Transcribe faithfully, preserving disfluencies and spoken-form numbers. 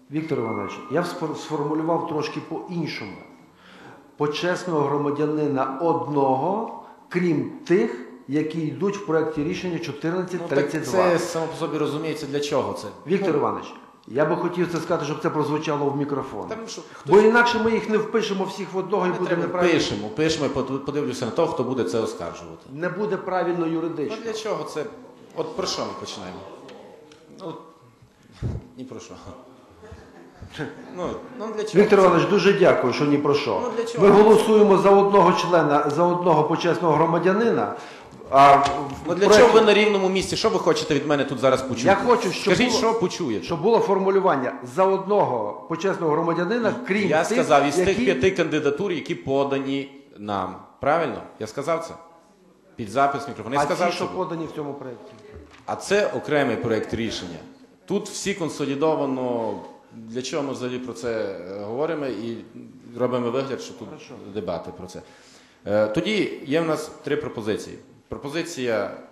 Віктор Іванович, я спор- сформулював трошки по-іншому. Почесного громадянина одного, крім тих, які йдуть в проєкті рішення чотирнадцять Ну, так тридцять два. це само по собі розуміється, для чого це. Віктор Ну, Іванович, я би хотів це сказати, щоб це прозвучало в мікрофон. Там, що, Бо інакше ми їх не впишемо всіх в одного і не буде треба, неправильно. пишемо, пишемо, под- подивлюся на того, хто буде це оскаржувати. Не буде правильно юридично. Ну для чого це? От про що ми починаємо? Ну, ні про що. Ну, ну для чого? Віктор Іванович, дуже дякую, що ні про що. Ну, для чого? Ми голосуємо за одного члена, за одного почесного громадянина. А в Ну для проекті- чого ви на рівному місці? Що ви хочете від мене тут зараз почути? Я хочу, щоб Скажіть, було- що почуєте? Щоб було формулювання за одного почесного громадянина, крім Я тих, сказав, із тих які... п'яти кандидатур, які подані нам. Правильно? Я сказав це? Під запис мікрофон. Я А сказав, ті, що це. подані в цьому проєкті. А це окремий проєкт рішення. Тут всі консолідовано. Для чого ми взагалі про це е, говоримо і робимо вигляд, що тут Хорошо. дебати про це. Е, Тоді є в нас три пропозиції. Пропозиція